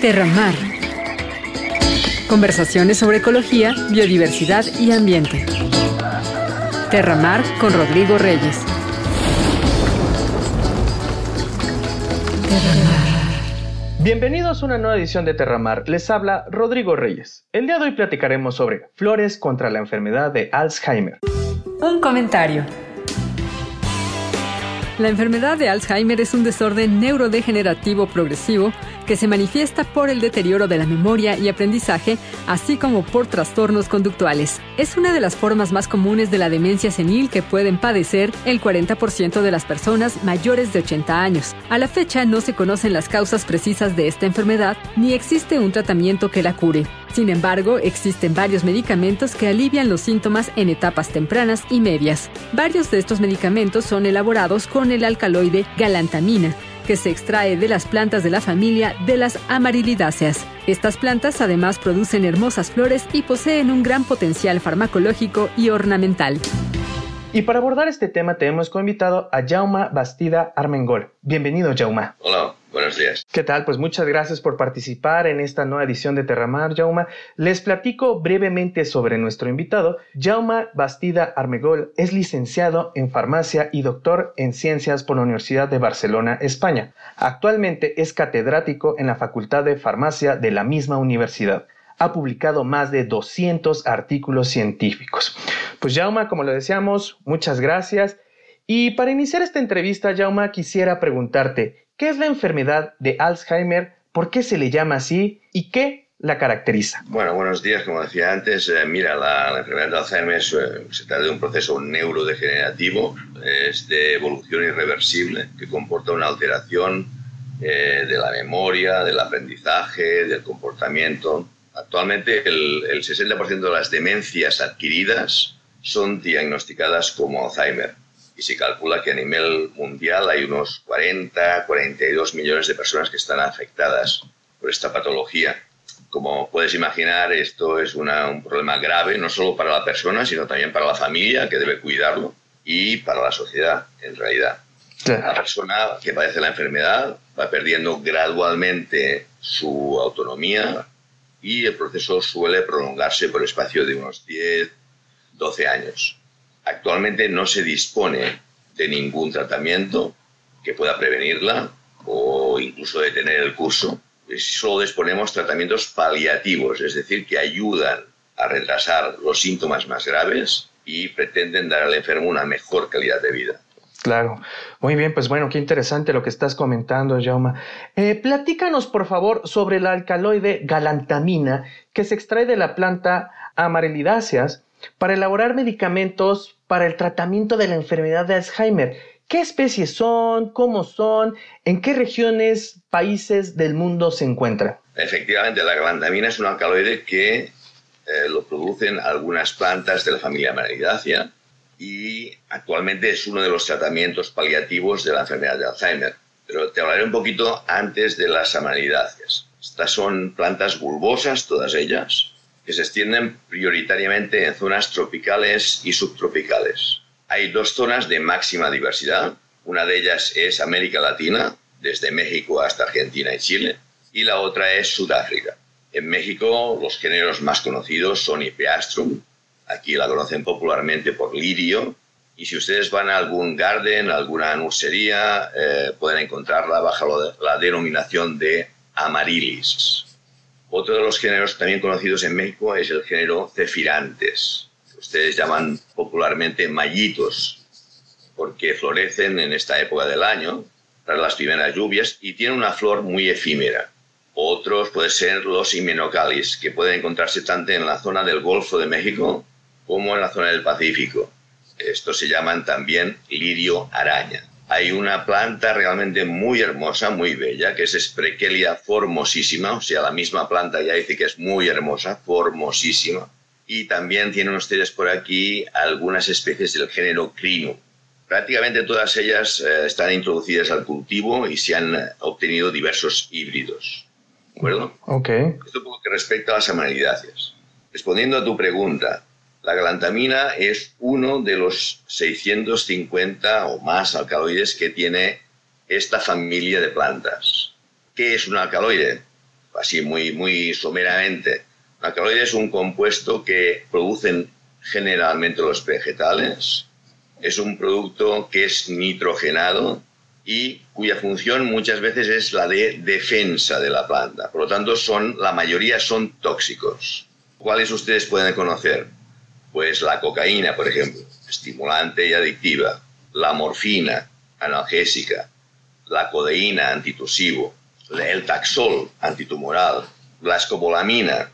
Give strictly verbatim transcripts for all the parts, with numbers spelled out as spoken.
Terramar. Conversaciones sobre ecología, biodiversidad y ambiente. Terramar con Rodrigo Reyes. Bienvenidos a una nueva edición de Terramar. Les habla Rodrigo Reyes. El día de hoy platicaremos sobre flores contra la enfermedad de Alzheimer. Un comentario. La enfermedad de Alzheimer es un desorden neurodegenerativo progresivo que se manifiesta por el deterioro de la memoria y aprendizaje, así como por trastornos conductuales. Es una de las formas más comunes de la demencia senil que pueden padecer el cuarenta por ciento de las personas mayores de ochenta años. A la fecha no se conocen las causas precisas de esta enfermedad, ni existe un tratamiento que la cure. Sin embargo, existen varios medicamentos que alivian los síntomas en etapas tempranas y medias. Varios de estos medicamentos son elaborados con el alcaloide galantamina, que se extrae de las plantas de la familia de las amarilidáceas. Estas plantas además producen hermosas flores y poseen un gran potencial farmacológico y ornamental. Y para abordar este tema tenemos como invitado a Jaume Bastida Armengol. Bienvenido, Jaume. Hola, buenos días. ¿Qué tal? Pues muchas gracias por participar en esta nueva edición de Terramar, Jaume. Les platico brevemente sobre nuestro invitado. Jaume Bastida Armengol es licenciado en farmacia y doctor en ciencias por la Universidad de Barcelona, España. Actualmente es catedrático en la Facultad de Farmacia de la misma universidad. Ha publicado más de doscientos artículos científicos. Pues Jaume, como lo decíamos, muchas gracias. Y para iniciar esta entrevista, Jaume, quisiera preguntarte, ¿qué es la enfermedad de Alzheimer? ¿Por qué se le llama así? ¿Y qué la caracteriza? Bueno, buenos días. Como decía antes, eh, mira, la, la enfermedad de Alzheimer es, eh, se trata de un proceso neurodegenerativo, es de evolución irreversible, que comporta una alteración eh, de la memoria, del aprendizaje, del comportamiento. Actualmente el, el sesenta por ciento de las demencias adquiridas son diagnosticadas como Alzheimer y se calcula que a nivel mundial hay unos cuarenta a cuarenta y dos millones de personas que están afectadas por esta patología. Como puedes imaginar, esto es una, un problema grave no solo para la persona, sino también para la familia, que debe cuidarlo, y para la sociedad, en realidad. La persona que padece la enfermedad va perdiendo gradualmente su autonomía, y el proceso suele prolongarse por el espacio de unos diez a doce años. Actualmente no se dispone de ningún tratamiento que pueda prevenirla o incluso detener el curso. Solo disponemos tratamientos paliativos, es decir, que ayudan a retrasar los síntomas más graves y pretenden dar al enfermo una mejor calidad de vida. Claro. Muy bien, pues bueno, qué interesante lo que estás comentando, Jaume. Eh, platícanos, por favor, sobre el alcaloide galantamina que se extrae de la planta amarilidáceas para elaborar medicamentos para el tratamiento de la enfermedad de Alzheimer. ¿Qué especies son? ¿Cómo son? ¿En qué regiones, países del mundo se encuentran? Efectivamente, la galantamina es un alcaloide que eh, lo producen algunas plantas de la familia Amarilidaceae, y actualmente es uno de los tratamientos paliativos de la enfermedad de Alzheimer. Pero te hablaré un poquito antes de las amarilidáceas. Estas son plantas bulbosas, todas ellas, que se extienden prioritariamente en zonas tropicales y subtropicales. Hay dos zonas de máxima diversidad. Una de ellas es América Latina, desde México hasta Argentina y Chile, y la otra es Sudáfrica. En México, los géneros más conocidos son Hippeastrum. Aquí la conocen popularmente por lirio, y si ustedes van a algún garden, alguna nursería, eh, pueden encontrarla bajo la denominación de Amaryllis. Otro de los géneros también conocidos en México es el género Zephyrantes, que ustedes llaman popularmente mallitos, porque florecen en esta época del año, tras las primeras lluvias, y tienen una flor muy efímera. Otros pueden ser los Hymenocalis, que pueden encontrarse tanto en la zona del Golfo de México como en la zona del Pacífico. Estos se llaman también lirio araña. Hay una planta realmente muy hermosa, muy bella, que es Sprachelia formosísima, o sea, la misma planta ya dice que es muy hermosa, formosísima. Y también tienen ustedes por aquí algunas especies del género Crinum. Prácticamente todas ellas eh, están introducidas al cultivo y se han obtenido diversos híbridos. ¿De acuerdo? Ok. Esto por lo que respecta a las amarilidáceas. Respondiendo a tu pregunta, la galantamina es uno de los seiscientos cincuenta o más alcaloides que tiene esta familia de plantas. ¿Qué es un alcaloide? así muy, muy someramente, un alcaloide es un compuesto que producen generalmente los vegetales, es un producto que es nitrogenado y cuya función muchas veces es la de defensa de la planta. Por lo tanto, son, la mayoría son tóxicos. ¿Cuáles ustedes pueden conocer? Pues la cocaína, por ejemplo, estimulante y adictiva, la morfina, analgésica, la codeína, antitusivo, el taxol, antitumoral, la escopolamina,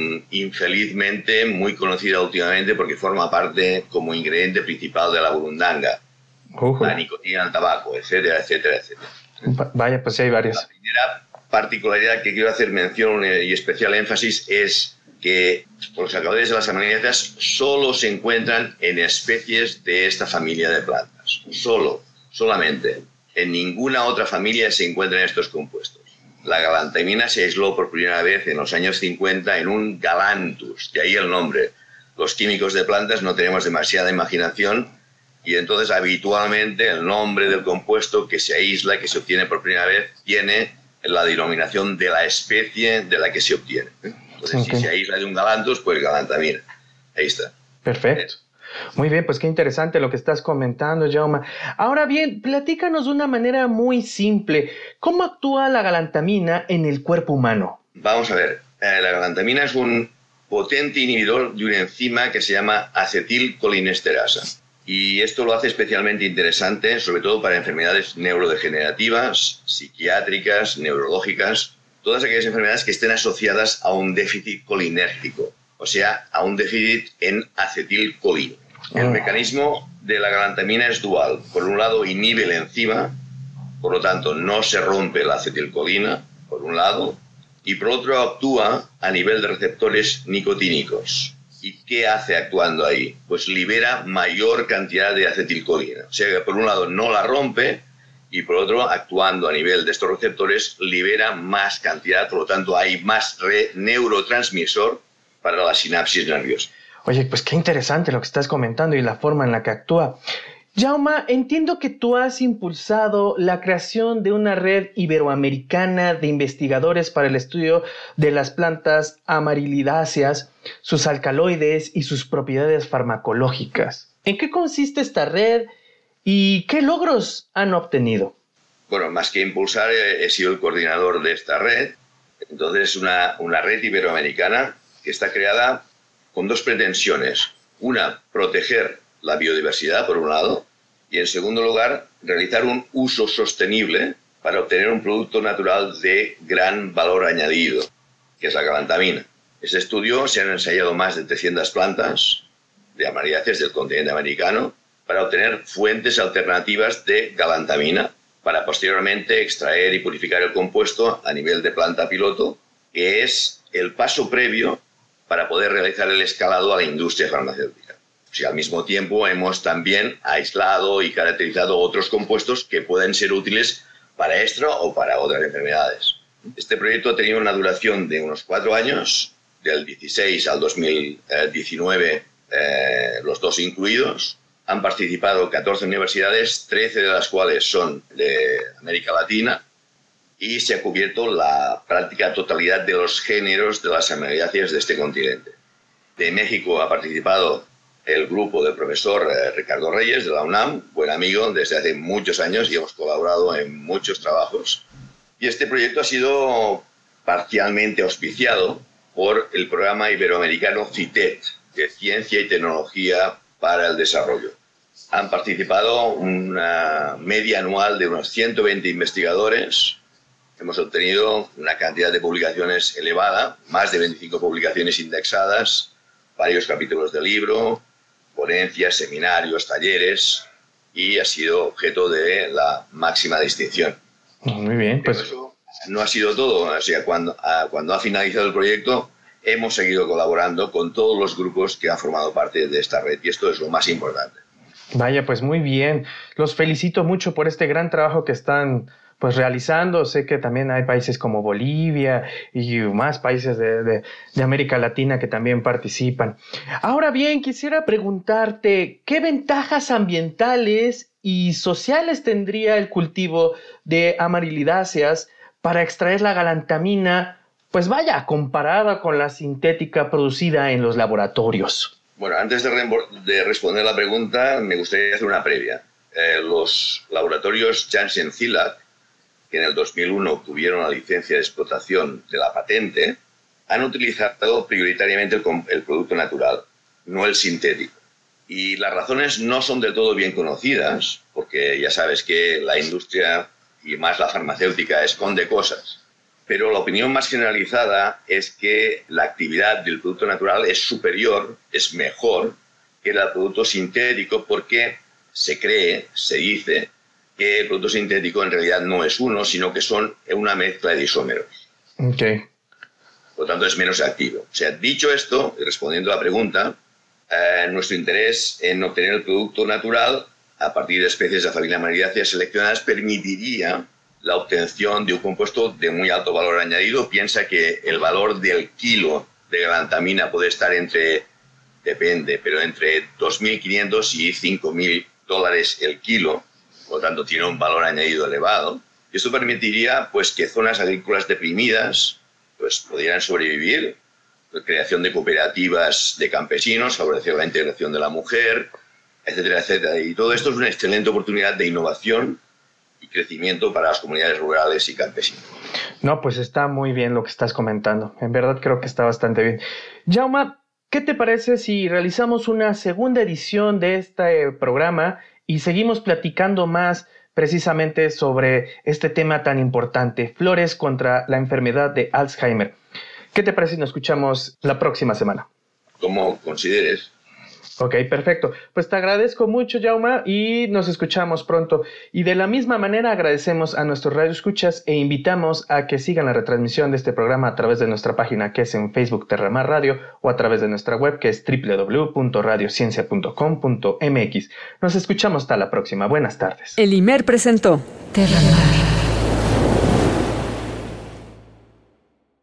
infelizmente muy conocida últimamente porque forma parte como ingrediente principal de la burundanga, uh-huh. la nicotina del tabaco, etcétera, etcétera, etcétera. Vaya, pues sí hay varios. La primera particularidad que quiero hacer mención y especial énfasis es que los alcaloides de las aminoácidas solo se encuentran en especies de esta familia de plantas. Solo, solamente. En ninguna otra familia se encuentran estos compuestos. La galantamina se aisló por primera vez en los años cincuenta en un galanthus, de ahí el nombre. Los químicos de plantas no tenemos demasiada imaginación y entonces habitualmente el nombre del compuesto que se aísla, que se obtiene por primera vez, tiene la denominación de la especie de la que se obtiene. Entonces, okay. si se aísla de un galanthus, pues galantamina. Ahí está. Perfecto. Muy bien, pues qué interesante lo que estás comentando, Jaume. Ahora bien, platícanos de una manera muy simple. ¿Cómo actúa la galantamina en el cuerpo humano? Vamos a ver. Eh, la galantamina es un potente inhibidor de una enzima que se llama acetilcolinesterasa. Y esto lo hace especialmente interesante, sobre todo para enfermedades neurodegenerativas, psiquiátricas, neurológicas, todas aquellas enfermedades que estén asociadas a un déficit colinérgico, o sea, a un déficit en acetilcolina. El mecanismo de la galantamina es dual. Por un lado, inhibe la enzima, por lo tanto, no se rompe la acetilcolina, por un lado, y por otro, actúa a nivel de receptores nicotínicos. ¿Y qué hace actuando ahí? Pues libera mayor cantidad de acetilcolina. O sea que, por un lado, no la rompe, y por otro, actuando a nivel de estos receptores, libera más cantidad, por lo tanto, hay más neurotransmisor para la sinapsis nerviosa. Oye, pues qué interesante lo que estás comentando y la forma en la que actúa. Jaume, entiendo que tú has impulsado la creación de una red iberoamericana de investigadores para el estudio de las plantas amarilidáceas, sus alcaloides y sus propiedades farmacológicas. ¿En qué consiste esta red y qué logros han obtenido? Bueno, más que impulsar, he sido el coordinador de esta red. Entonces, es una, una red iberoamericana que está creada con dos pretensiones. Una, proteger la biodiversidad, por un lado, y en segundo lugar, realizar un uso sostenible para obtener un producto natural de gran valor añadido, que es la galantamina. Este estudio se han ensayado más de trescientas plantas de amaridáceas del continente americano para obtener fuentes alternativas de galantamina, para posteriormente extraer y purificar el compuesto a nivel de planta piloto, que es el paso previo para poder realizar el escalado a la industria farmacéutica. O sea, al mismo tiempo hemos también aislado y caracterizado otros compuestos que pueden ser útiles para esta o para otras enfermedades. Este proyecto ha tenido una duración de unos cuatro años, del dieciséis al dos mil diecinueve, eh, los dos incluidos. Han participado catorce universidades, trece de las cuales son de América Latina, y se ha cubierto la práctica totalidad de los géneros de las amaridáceas de este continente. De México ha participado el grupo del profesor eh, Ricardo Reyes de la UNAM, buen amigo desde hace muchos años y hemos colaborado en muchos trabajos. Y este proyecto ha sido parcialmente auspiciado por el programa iberoamericano CITED, de Ciencia y Tecnología para el Desarrollo. Han participado una media anual de unos ciento veinte investigadores. Hemos obtenido una cantidad de publicaciones elevada, más de veinticinco publicaciones indexadas, varios capítulos de libro, ponencias, seminarios, talleres, y ha sido objeto de la máxima distinción. Muy bien, pues... Pero eso no ha sido todo. O sea, cuando, cuando ha finalizado el proyecto, hemos seguido colaborando con todos los grupos que han formado parte de esta red, y esto es lo más importante. Vaya, pues muy bien. Los felicito mucho por este gran trabajo que están pues realizando. Sé que también hay países como Bolivia y más países de, de, de América Latina que también participan. Ahora bien, quisiera preguntarte, ¿qué ventajas ambientales y sociales tendría el cultivo de amarilidáceas para extraer la galantamina pues vaya, comparada con la sintética producida en los laboratorios? Bueno, antes de, re de responder la pregunta, me gustaría hacer una previa. Eh, los laboratorios Janssen-Cilag, que en el dos mil uno obtuvieron la licencia de explotación de la patente, han utilizado prioritariamente el, el producto natural, no el sintético. Y las razones no son del todo bien conocidas, porque ya sabes que la industria y más la farmacéutica esconde cosas. Pero la opinión más generalizada es que la actividad del producto natural es superior, es mejor que el producto sintético, porque se cree, se dice, que el producto sintético en realidad no es uno, sino que son una mezcla de isómeros. Okay. Por lo tanto, es menos activo. O sea, dicho esto, y respondiendo a la pregunta, eh, nuestro interés en obtener el producto natural a partir de especies de la familia Maneridaceae seleccionadas permitiría la obtención de un compuesto de muy alto valor añadido. Piensa que el valor del kilo de galantamina puede estar entre, depende, pero entre dos mil quinientos y cinco mil dólares el kilo, por lo tanto tiene un valor añadido elevado. Y esto permitiría pues, que zonas agrícolas deprimidas pues, pudieran sobrevivir, la creación de cooperativas de campesinos, favorecer la integración de la mujer, etcétera, etcétera. Y todo esto es una excelente oportunidad de innovación y crecimiento para las comunidades rurales y campesinas. No, pues está muy bien lo que estás comentando. En verdad creo que está bastante bien. Jaume, ¿qué te parece si realizamos una segunda edición de este programa y seguimos platicando más precisamente sobre este tema tan importante, flores contra la enfermedad de Alzheimer? ¿Qué te parece si nos escuchamos la próxima semana? Como consideres. Ok, perfecto. Pues te agradezco mucho, Jaume, y nos escuchamos pronto. Y de la misma manera agradecemos a nuestros radioescuchas e invitamos a que sigan la retransmisión de este programa a través de nuestra página, que es en Facebook Terramar Radio, o a través de nuestra web, que es doble u doble u doble u punto radiociencia punto com punto m x. Nos escuchamos hasta la próxima. Buenas tardes. El I M E R presentó Terramar.